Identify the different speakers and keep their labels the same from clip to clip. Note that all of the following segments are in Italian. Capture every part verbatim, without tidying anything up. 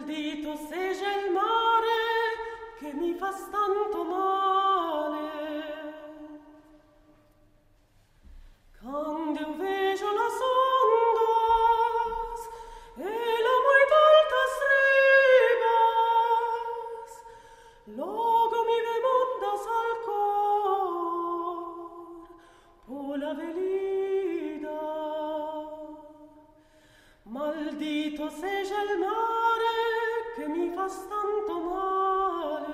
Speaker 1: Maldito seja il mare che mi fa tanto male. Quando io vejo las ondas e la muito altas ribas, logo mi vemondas al cor por la velida. Maldito seja il mare che mi fa tanto male.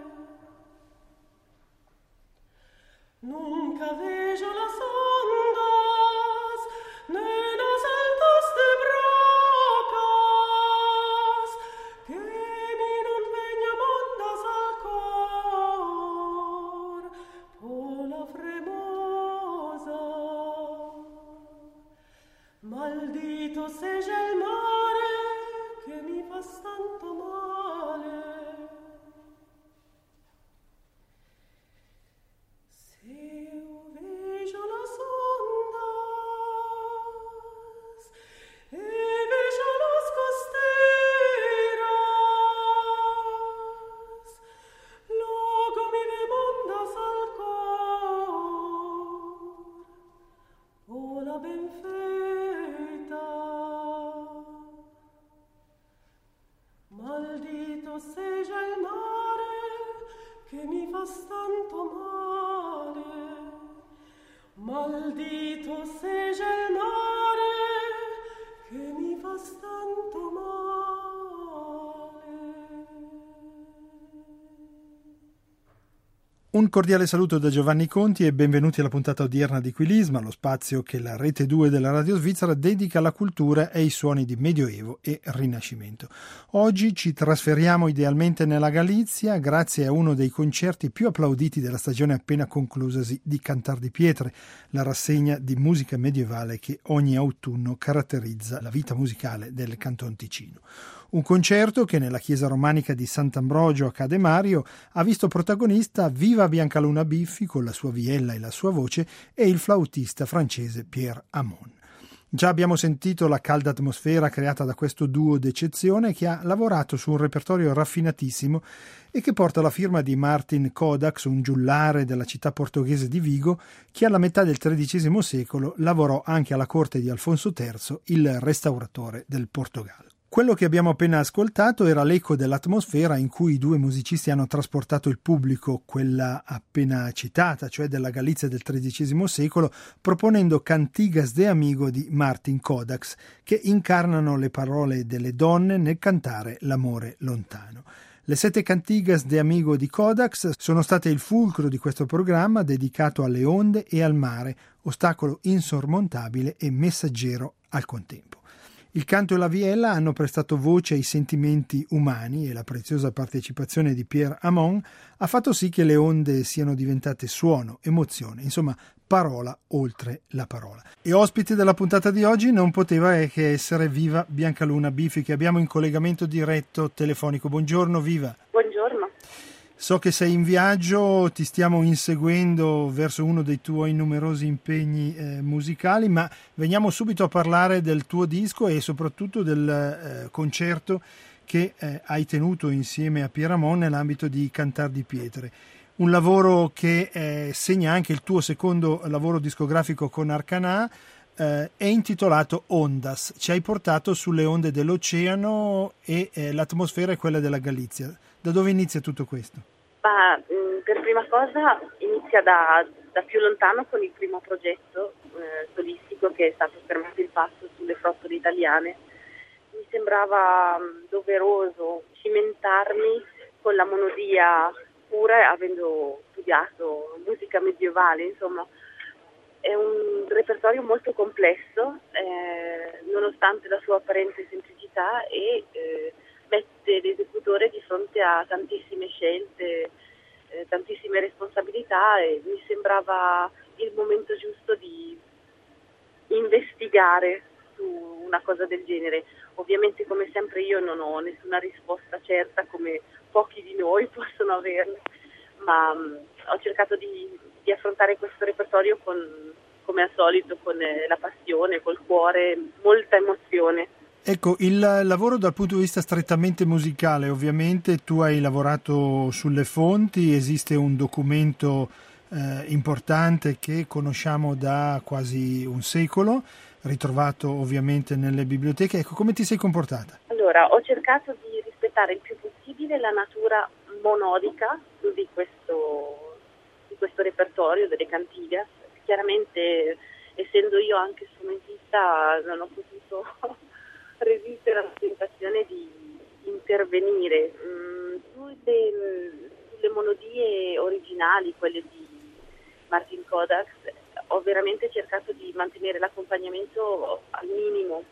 Speaker 1: Nunca vejo las ondas ne las altas de brocas que mi non vegna mondas al cor por la fremosa. Maldito seja il mare che mi fa tanto male. Se io vejo las ondas e vejo las costeras, logo mi vemondas al cor por la ben feita. Maldito seja il mare che mi fa tanto male. Maldito seja il mare che mi fa tanto male.
Speaker 2: Un cordiale saluto da Giovanni Conti e benvenuti alla puntata odierna di Quilisma, lo spazio che la Rete due della Radio Svizzera dedica alla cultura e ai suoni di Medioevo e Rinascimento. Oggi ci trasferiamo idealmente nella Galizia grazie a uno dei concerti più applauditi della stagione appena conclusasi di Cantar di Pietre, la rassegna di musica medievale che ogni autunno caratterizza la vita musicale del Canton Ticino. Un concerto che nella chiesa romanica di Sant'Ambrogio a Cademario ha visto protagonista Viva Biancaluna Biffi con la sua viella e la sua voce e il flautista francese Pierre Hamon. Già abbiamo sentito la calda atmosfera creata da questo duo d'eccezione che ha lavorato su un repertorio raffinatissimo e che porta la firma di Martin Kodax, un giullare della città portoghese di Vigo, che alla metà del tredicesimo secolo lavorò anche alla corte di Alfonso terzo, il restauratore del Portogallo. Quello che abbiamo appena ascoltato era l'eco dell'atmosfera in cui i due musicisti hanno trasportato il pubblico, quella appena citata, cioè della Galizia del tredicesimo secolo, proponendo Cantigas de Amigo di Martin Kodax, che incarnano le parole delle donne nel cantare l'amore lontano. Le sette Cantigas de Amigo di Kodax sono state il fulcro di questo programma dedicato alle onde e al mare, ostacolo insormontabile e messaggero al contempo. Il canto e la viella hanno prestato voce ai sentimenti umani e la preziosa partecipazione di Pierre Hamon ha fatto sì che le onde siano diventate suono, emozione, insomma parola oltre la parola. E ospite della puntata di oggi non poteva che essere Viva Biancaluna Biffi, che abbiamo in collegamento diretto telefonico. Buongiorno Viva.
Speaker 3: Buongiorno.
Speaker 2: So che sei in viaggio, ti stiamo inseguendo verso uno dei tuoi numerosi impegni eh, musicali, ma veniamo subito a parlare del tuo disco e soprattutto del eh, concerto che eh, hai tenuto insieme a Pierre Hamon nell'ambito di Cantar di Pietre. Un lavoro che eh, segna anche il tuo secondo lavoro discografico con Arcanà, eh, è intitolato Ondas. Ci hai portato sulle onde dell'oceano e eh, l'atmosfera è quella della Galizia. Da dove inizia tutto questo?
Speaker 3: Ma, mh, per prima cosa inizia da, da più lontano con il primo progetto eh, solistico che è stato Fermate il passo sulle frottole italiane. Mi sembrava mh, doveroso cimentarmi con la monodia pura, avendo studiato musica medievale, insomma. È un repertorio molto complesso, eh, nonostante la sua apparente semplicità e eh, mette l'esecutore di fronte a tantissime scelte, eh, tantissime responsabilità e mi sembrava il momento giusto di investigare su una cosa del genere. Ovviamente, come sempre, io non ho nessuna risposta certa, come pochi di noi possono averla, ma mh, ho cercato di, di affrontare questo repertorio con, come al solito, con eh, la passione, col cuore, molta emozione.
Speaker 2: Ecco, il lavoro dal punto di vista strettamente musicale, ovviamente tu hai lavorato sulle fonti, esiste un documento eh, importante che conosciamo da quasi un secolo, ritrovato ovviamente nelle biblioteche. Ecco, come ti sei comportata?
Speaker 3: Allora, ho cercato di rispettare il più possibile la natura monodica di questo, di questo repertorio delle cantigas. Chiaramente, essendo io anche strumentista, non ho potuto resistere alla tentazione di intervenire. Mm, sulle, sulle monodie originali, quelle di Martin Kodax, ho veramente cercato di mantenere l'accompagnamento al minimo,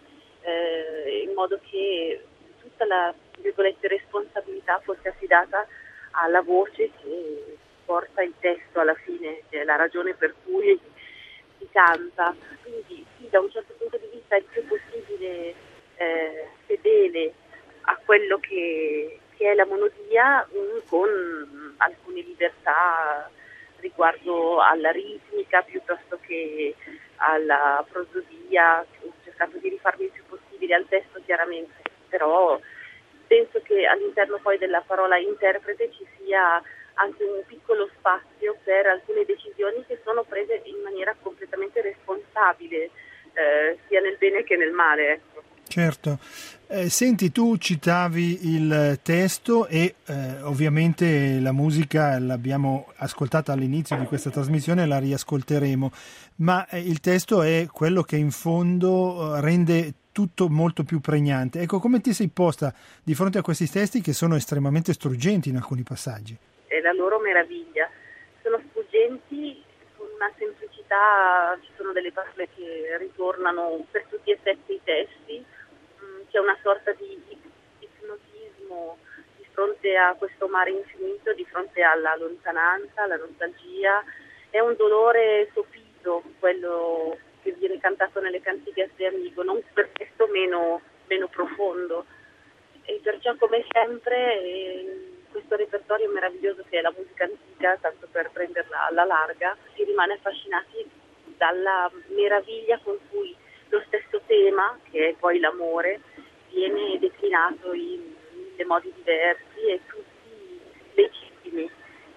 Speaker 3: eh, in modo che tutta la virgolette, responsabilità fosse affidata alla voce che porta il testo alla fine, che è la ragione per cui si canta. Quindi sì, da un certo punto di vista è il più possibile eh, fedele a quello che, che è la monodia, mh, con alcune libertà riguardo alla ritmica piuttosto che alla prosodia. Ho cercato di rifarmi il più possibile al testo, chiaramente, però penso che all'interno poi della parola interprete ci sia anche un piccolo spazio per alcune decisioni che sono prese in maniera completamente responsabile, eh, sia nel bene che nel male, ecco.
Speaker 2: Certo. Eh, senti, tu citavi il testo e eh, ovviamente la musica l'abbiamo ascoltata all'inizio di questa trasmissione e la riascolteremo, ma eh, il testo è quello che in fondo eh, rende tutto molto più pregnante. Ecco, come ti sei posta di fronte a questi testi che sono estremamente struggenti in alcuni passaggi?
Speaker 3: È la loro meraviglia. Sono struggenti con una semplicità, ci sono delle parole che ritornano per tutti e sette i testi. C'è una sorta di ipnotismo di fronte a questo mare infinito, di fronte alla lontananza, alla nostalgia. È un dolore sopito, quello che viene cantato nelle cantigas de Amigo, non per questo meno, meno profondo. E perciò, come sempre, eh, questo repertorio meraviglioso che è la musica antica, tanto per prenderla alla larga, si rimane affascinati dalla meraviglia con cui lo stesso tema, che è poi l'amore, viene declinato in mille modi diversi e tutti legittimi,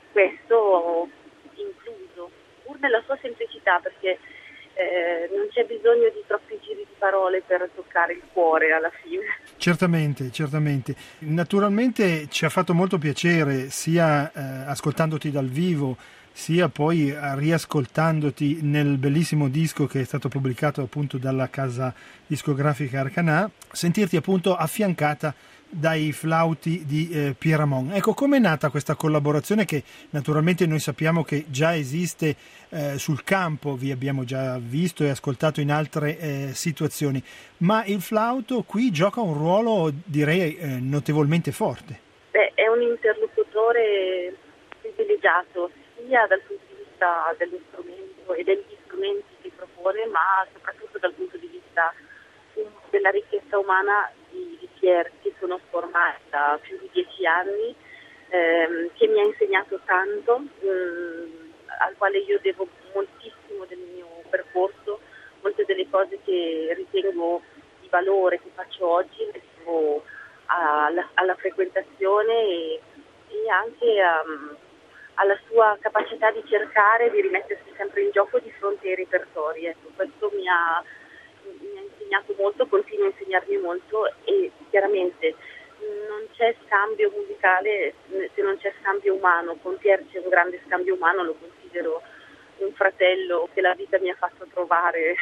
Speaker 3: questo incluso, pur nella sua semplicità, perché eh, non c'è bisogno di troppi giri di parole per toccare il cuore alla fine.
Speaker 2: Certamente, certamente. Naturalmente ci ha fatto molto piacere, sia eh, ascoltandoti dal vivo, sia poi riascoltandoti nel bellissimo disco che è stato pubblicato appunto dalla casa discografica Arcanà, sentirti appunto affiancata dai flauti di eh, Pieramont. Ecco, com'è nata questa collaborazione che naturalmente noi sappiamo che già esiste eh, sul campo, vi abbiamo già visto e ascoltato in altre eh, situazioni, ma il flauto qui gioca un ruolo, direi, eh, notevolmente forte.
Speaker 3: Beh, è un interlocutore privilegiato, sia dal punto di vista dello strumento e degli strumenti che propone, ma soprattutto dal punto di vista um, della ricchezza umana di, di Pierre, che conosco ormai da più di dieci anni, ehm, che mi ha insegnato tanto, ehm, al quale io devo moltissimo del mio percorso. Molte delle cose che ritengo di valore che faccio oggi le devo alla, alla frequentazione e, e anche a alla sua capacità di cercare di rimettersi sempre in gioco di fronte ai repertori. Ecco, questo mi ha, mi ha insegnato molto, continua a insegnarmi molto, e chiaramente non c'è scambio musicale se non c'è scambio umano. Con Pierre c'è un grande scambio umano, lo considero un fratello che la vita mi ha fatto trovare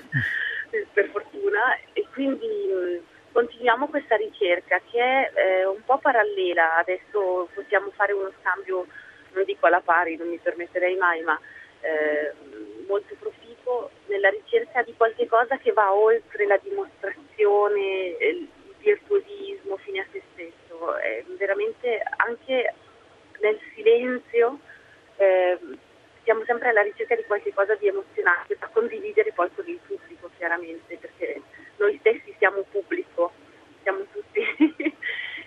Speaker 3: per fortuna, e quindi mh, continuiamo questa ricerca che è eh, un po' parallela. Adesso possiamo fare uno scambio, non dico alla pari, non mi permetterei mai, ma eh, molto proficuo nella ricerca di qualche cosa che va oltre la dimostrazione, il virtuosismo fine a se stesso. È veramente anche nel silenzio eh, siamo sempre alla ricerca di qualche cosa di emozionante da condividere poi con il pubblico, chiaramente, perché noi stessi siamo pubblico, siamo tutti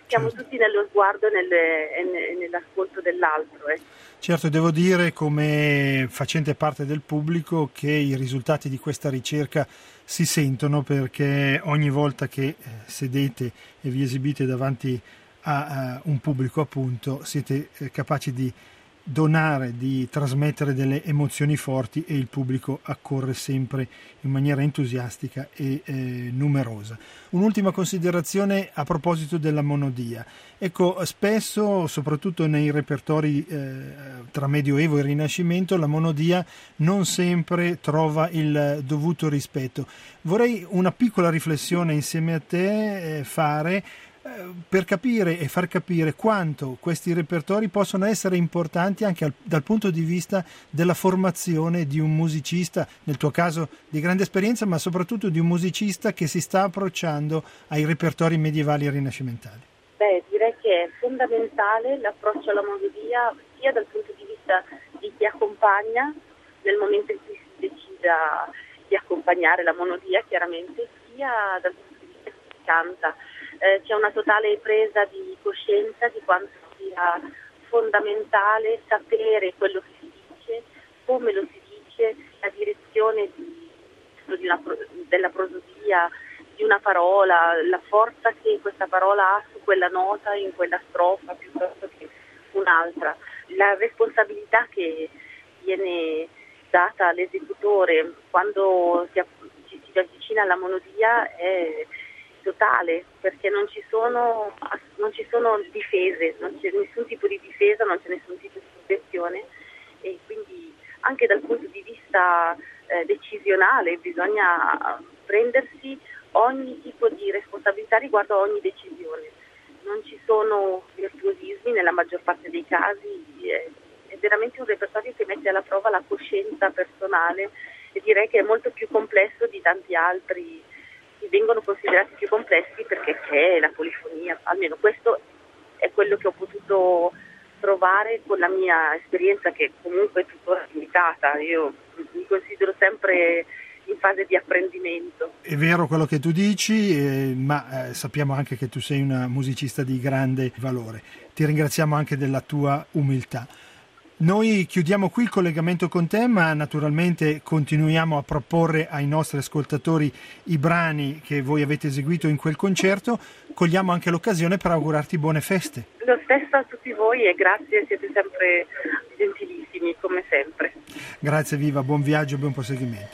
Speaker 3: siamo
Speaker 2: certo.
Speaker 3: tutti nello sguardo e, nelle, e ne- nell'ascolto dell'altro. Eh.
Speaker 2: Certo, devo dire come facente parte del pubblico che i risultati di questa ricerca si sentono, perché ogni volta che eh, sedete e vi esibite davanti a, a un pubblico, appunto, siete eh, capaci di donare, di trasmettere delle emozioni forti, e il pubblico accorre sempre in maniera entusiastica e eh, numerosa. Un'ultima considerazione a proposito della monodia. Ecco, spesso, soprattutto nei repertori eh, tra Medioevo e Rinascimento, la monodia non sempre trova il dovuto rispetto. Vorrei una piccola riflessione insieme a te eh, fare per capire e far capire quanto questi repertori possono essere importanti anche al, dal punto di vista della formazione di un musicista, nel tuo caso di grande esperienza, ma soprattutto di un musicista che si sta approcciando ai repertori medievali e rinascimentali.
Speaker 3: Beh, direi che è fondamentale l'approccio alla melodia sia dal punto di vista di chi accompagna nel momento in cui si decida di accompagnare la monodia, chiaramente, sia dal punto di vista di chi canta. Eh, c'è una totale presa di coscienza di quanto sia fondamentale sapere quello che si dice, come lo si dice, la direzione di, di una, della prosodia, di una parola, la forza che questa parola ha su quella nota, in quella strofa, piuttosto che un'altra. La responsabilità che viene data all'esecutore quando si, ci si avvicina alla monodia è totale, perché non ci sono non ci sono difese, non c'è nessun tipo di difesa, non c'è nessun tipo di protezione, e quindi anche dal punto di vista eh, decisionale bisogna prendersi ogni tipo di responsabilità riguardo a ogni decisione. Non ci sono virtuosismi nella maggior parte dei casi, è, è veramente un repertorio che mette alla prova la coscienza personale, e direi che è molto più complesso di tanti altri che vengono considerati più complessi, perché c'è la polifonia. Almeno questo è quello che ho potuto trovare con la mia esperienza, che comunque è tuttora limitata. Io mi considero sempre in fase di apprendimento.
Speaker 2: È vero quello che tu dici, eh, ma eh, sappiamo anche che tu sei una musicista di grande valore. Ti ringraziamo anche della tua umiltà. Noi chiudiamo qui il collegamento con te, ma naturalmente continuiamo a proporre ai nostri ascoltatori i brani che voi avete eseguito in quel concerto. Cogliamo anche l'occasione per augurarti buone feste.
Speaker 3: Lo stesso a tutti voi, e grazie, siete sempre gentilissimi, come sempre.
Speaker 2: Grazie Viva, buon viaggio e buon proseguimento.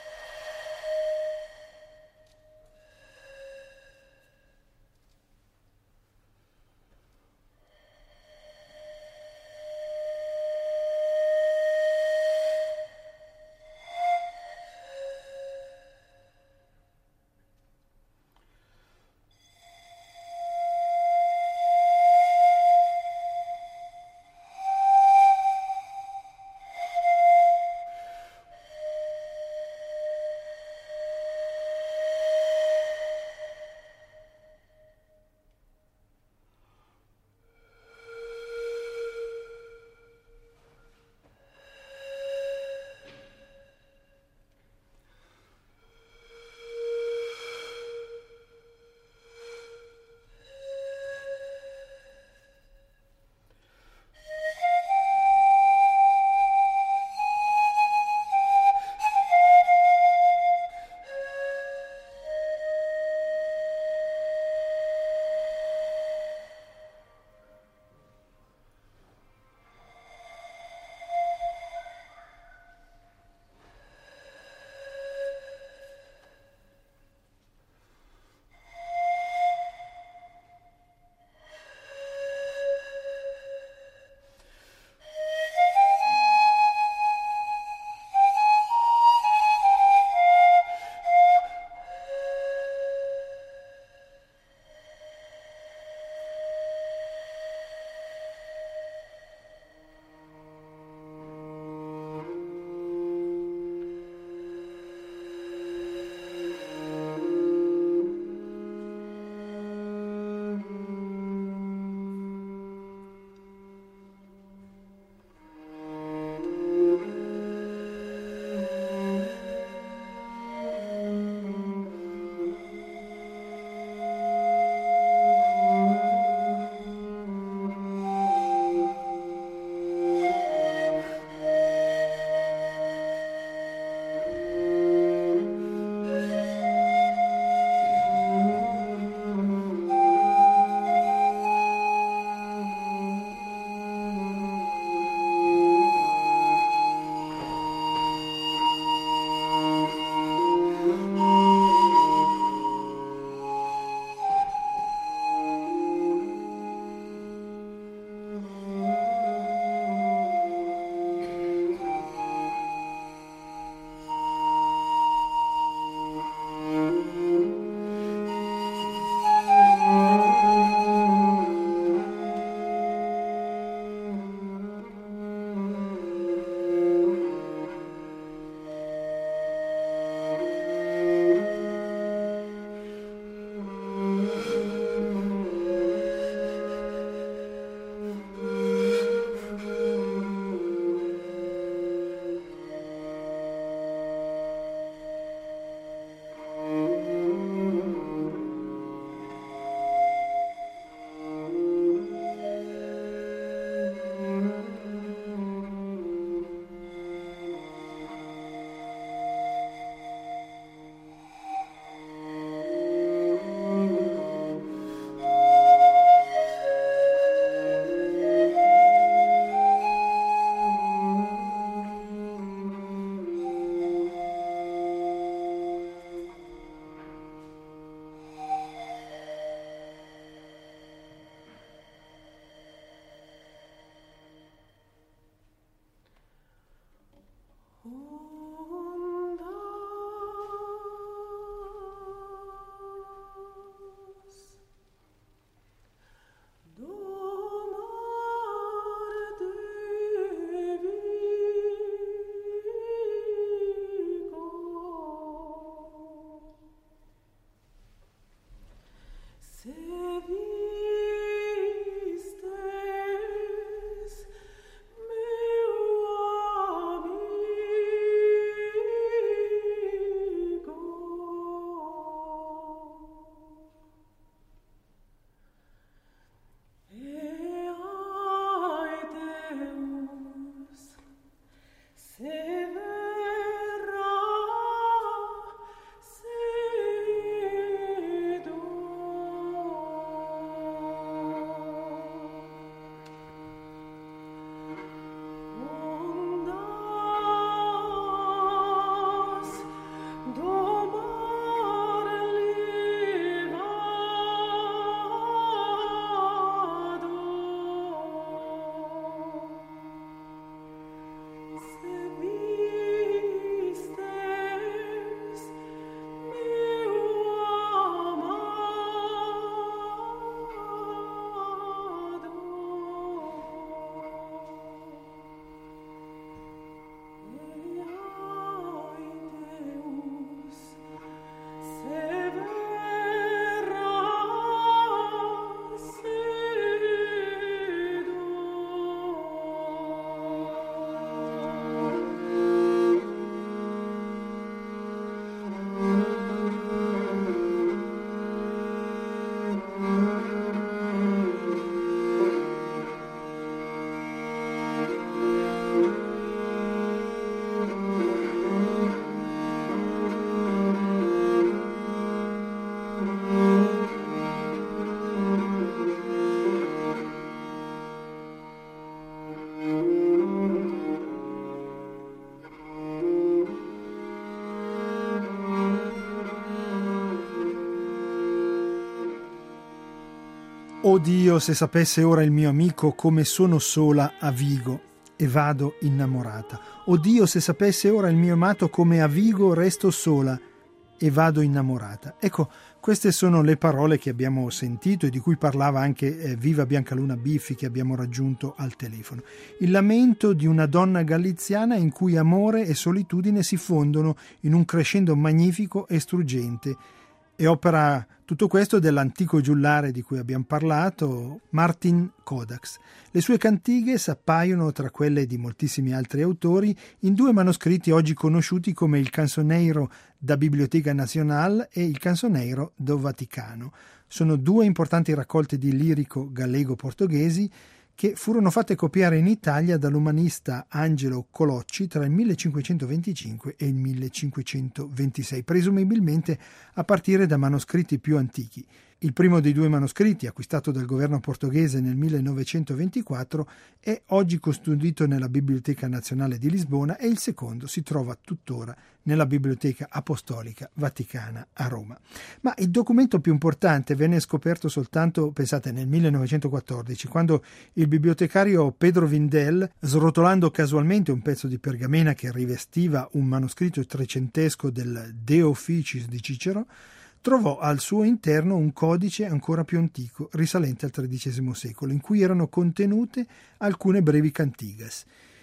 Speaker 2: Oh Dio, se sapesse ora il mio amico come sono sola a Vigo e vado innamorata. Oh Dio, se sapesse ora il mio amato come a Vigo resto sola e vado innamorata. Ecco, queste sono le parole che abbiamo sentito e di cui parlava anche eh, Viva Biancaluna Biffi, che abbiamo raggiunto al telefono. Il lamento di una donna galiziana in cui amore e solitudine si fondono in un crescendo magnifico e struggente. E opera tutto questo dell'antico giullare di cui abbiamo parlato, Martin Codax. Le sue cantighe s'appaiono tra quelle di moltissimi altri autori in due manoscritti oggi conosciuti come il Canzoneiro da Biblioteca Nacional e il Canzoneiro do Vaticano. Sono due importanti raccolte di lirico gallego-portoghesi che furono fatte copiare in Italia dall'umanista Angelo Colocci tra il millecinquecentoventicinque e il millecinquecentoventisei, presumibilmente a partire da manoscritti più antichi. Il primo dei due manoscritti, acquistato dal governo portoghese nel millenovecentoventiquattro, è oggi custodito nella Biblioteca Nazionale di Lisbona e il secondo si trova tuttora nella Biblioteca Apostolica Vaticana a Roma. Ma il documento più importante venne scoperto soltanto, pensate, nel millenovecentoquattordici, quando il bibliotecario Pedro Vindel, srotolando casualmente un pezzo di pergamena che rivestiva un manoscritto trecentesco del De Officiis di Cicero, trovò al suo interno un codice ancora più antico, risalente al tredicesimo secolo, in cui erano contenute alcune brevi cantigas.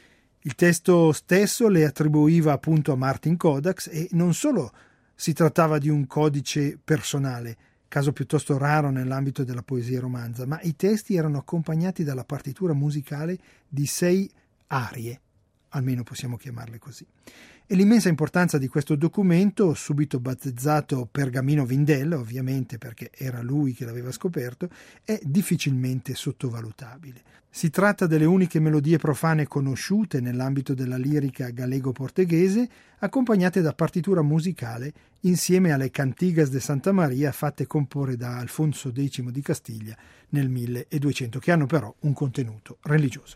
Speaker 2: Il testo stesso le attribuiva appunto a Martin Codax e non solo si trattava di un codice personale, caso piuttosto raro nell'ambito della poesia romanza, ma i testi erano accompagnati dalla partitura musicale di sei arie, almeno possiamo chiamarle così. E l'immensa importanza di questo documento, subito battezzato Pergamino Vindel, ovviamente perché era lui che l'aveva scoperto, è difficilmente sottovalutabile. Si tratta delle uniche melodie profane conosciute nell'ambito della lirica gallego-portoghese, accompagnate da partitura musicale insieme alle Cantigas de Santa Maria fatte comporre da Alfonso X di Castiglia nel milleduecento, che hanno però un contenuto religioso.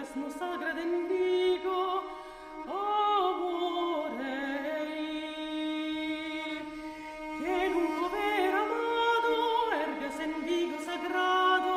Speaker 1: ergas no sagra d'envigo, amorei, che lungo ver amado, ergas envigo sagrado,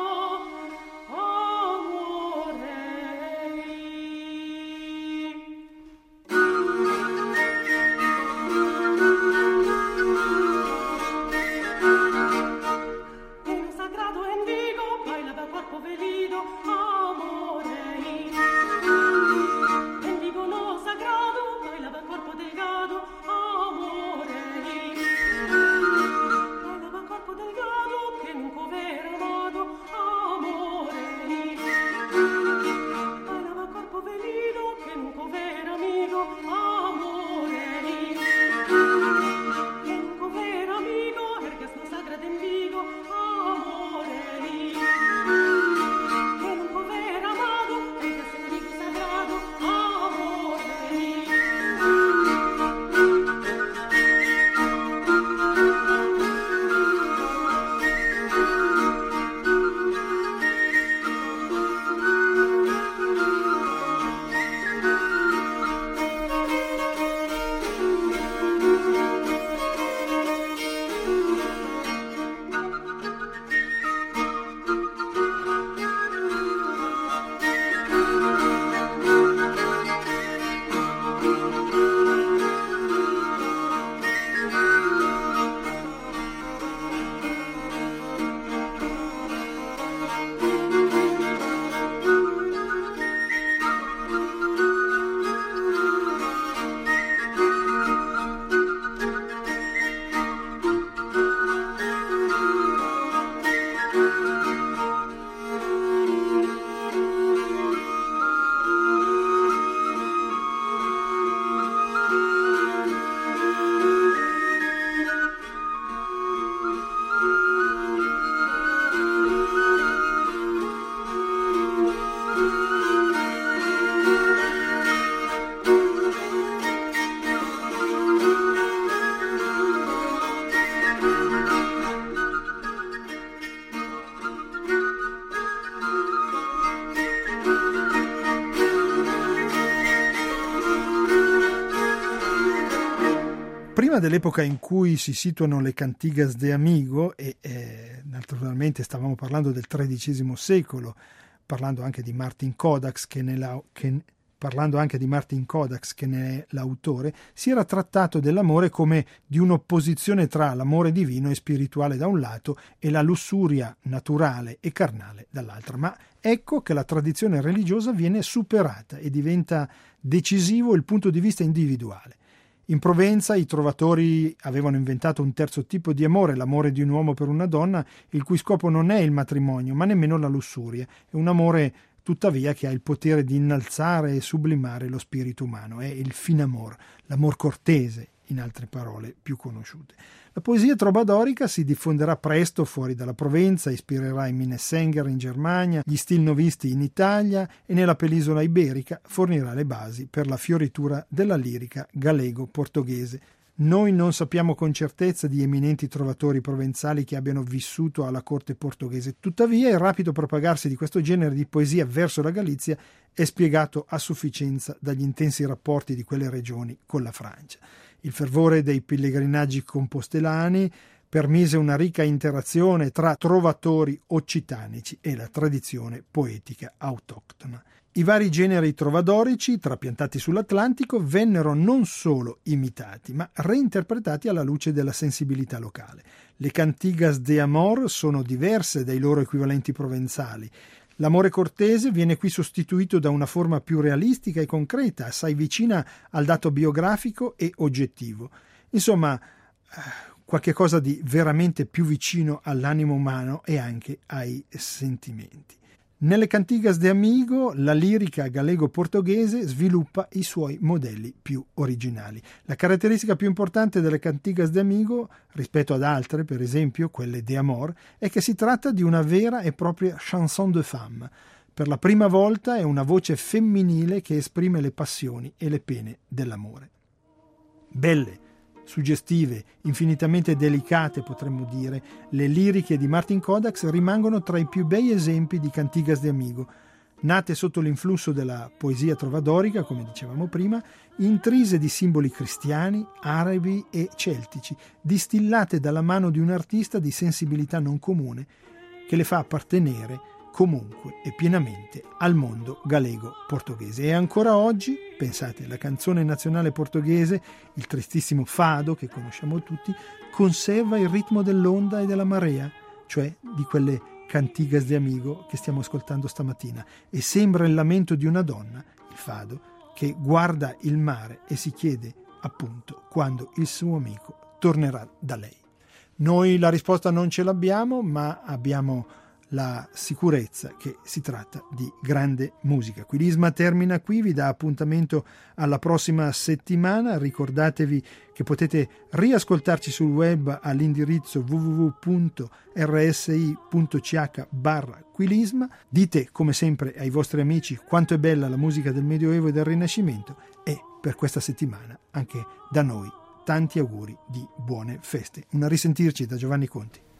Speaker 2: Prima dell'epoca in cui si situano le cantigas de amigo, e eh, naturalmente stavamo parlando del tredicesimo secolo, parlando anche di Martin Kodax, che, nella, che, parlando anche di Martin Kodax, che ne è l'autore, si era trattato dell'amore come di un'opposizione tra l'amore divino e spirituale da un lato e la lussuria naturale e carnale dall'altra. Ma ecco che la tradizione religiosa viene superata e diventa decisivo il punto di vista individuale. In Provenza i trovatori avevano inventato un terzo tipo di amore, l'amore di un uomo per una donna, il cui scopo non è il matrimonio, ma nemmeno la lussuria. È un amore, tuttavia, che ha il potere di innalzare e sublimare lo spirito umano. È il fin amor, l'amor cortese, in altre parole più conosciute. La poesia trobadorica si diffonderà presto fuori dalla Provenza, ispirerà i Minnesänger in Germania, gli stilnovisti in Italia e nella penisola iberica fornirà le basi per la fioritura della lirica gallego-portoghese. Noi non sappiamo con certezza di eminenti trovatori provenzali che abbiano vissuto alla corte portoghese, tuttavia il rapido propagarsi di questo genere di poesia verso la Galizia è spiegato a sufficienza dagli intensi rapporti di quelle regioni con la Francia. Il fervore dei pellegrinaggi compostelani permise una ricca interazione tra trovatori occitanici e la tradizione poetica autoctona. I vari generi trovadorici, trapiantati sull'Atlantico, vennero non solo imitati, ma reinterpretati alla luce della sensibilità locale. Le cantigas de amor sono diverse dai loro equivalenti provenzali. L'amore cortese viene qui sostituito da una forma più realistica e concreta, assai vicina al dato biografico e oggettivo. Insomma, qualche cosa di veramente più vicino all'animo umano e anche ai sentimenti. Nelle cantigas de amigo la lirica gallego-portoghese sviluppa i suoi modelli più originali. La caratteristica più importante delle cantigas de amigo, rispetto ad altre, per esempio quelle de amor, è che si tratta di una vera e propria chanson de femme. Per la prima volta è una voce femminile che esprime le passioni e le pene dell'amore. Belle, suggestive, infinitamente delicate, potremmo dire, le liriche di Martin Kodax rimangono tra i più bei esempi di cantigas de amigo. nate sotto l'influsso della poesia trovadorica, come dicevamo prima, intrise di simboli cristiani, arabi e celtici, distillate dalla mano di un artista di sensibilità non comune che le fa appartenere comunque e pienamente al mondo galego-portoghese. E ancora oggi, pensate, la canzone nazionale portoghese, il tristissimo fado che conosciamo tutti, conserva il ritmo dell'onda e della marea, cioè di quelle cantigas de amigo che stiamo ascoltando stamattina, e sembra il lamento di una donna, il fado, che guarda il mare e si chiede appunto quando il suo amico tornerà da lei. Noi la risposta non ce l'abbiamo, ma abbiamo la sicurezza che si tratta di grande musica. Quilisma termina qui, vi dà appuntamento alla prossima settimana. Ricordatevi che potete riascoltarci sul web all'indirizzo w w w punto r s i punto c h barra Quilisma. Dite come sempre ai vostri amici quanto è bella la musica del Medioevo e del Rinascimento, e per questa settimana anche da noi tanti auguri di buone feste. Un a risentirci da Giovanni Conti.